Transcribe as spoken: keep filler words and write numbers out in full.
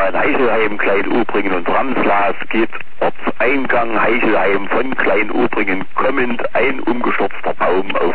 Ortsteil Heichelheim, Klein-Ubringen und Ramslas geht Ortseingang Heichelheim von Klein-Ubringen kommend ein umgestürzter Baum auf